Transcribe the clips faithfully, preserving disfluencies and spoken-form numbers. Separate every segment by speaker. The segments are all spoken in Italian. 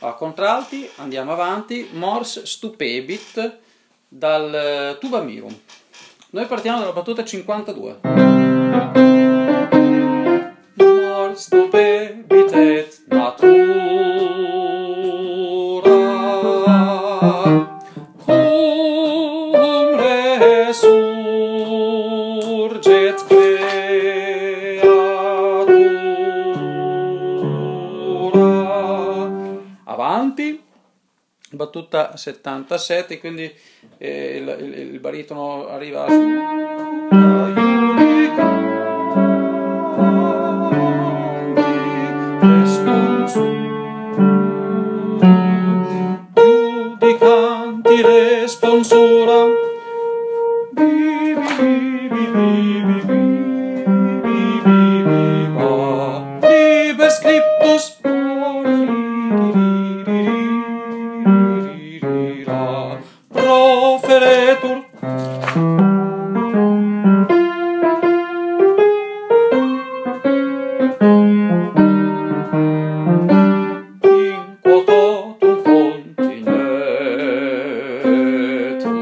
Speaker 1: Allora, contralti, andiamo avanti, mors stupebit dal tuba mirum. Noi partiamo dalla battuta cinquantadue. Mors stupebit et natura cum resurget creatura. Avanti, battuta settantasette, quindi eh, il, il, il baritono arriva su giudicanti responsura liber scriptus proferetur. In quoto tu continetur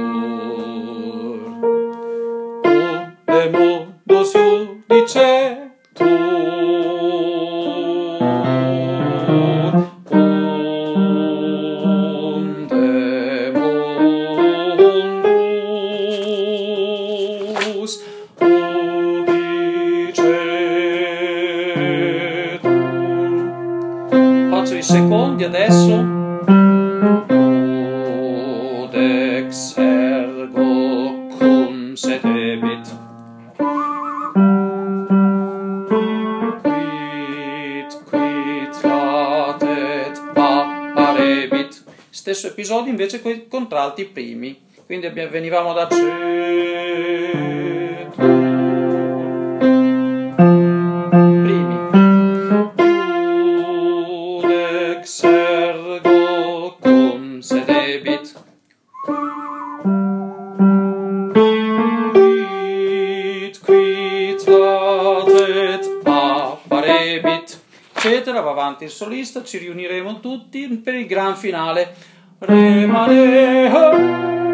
Speaker 1: cum de modus judicetur cum de modus judicetur. Faccio i secondi adesso. Codex ergo cum sedebit. Quid quid latet apparebit. Stesso episodio invece con i contralti primi. Quindi abbiamo, venivamo da cetur. Ergo cum sedebit. Quid quid latet apparebit, eccetera. Va avanti il solista, ci riuniremo tutti per il gran finale. Re mare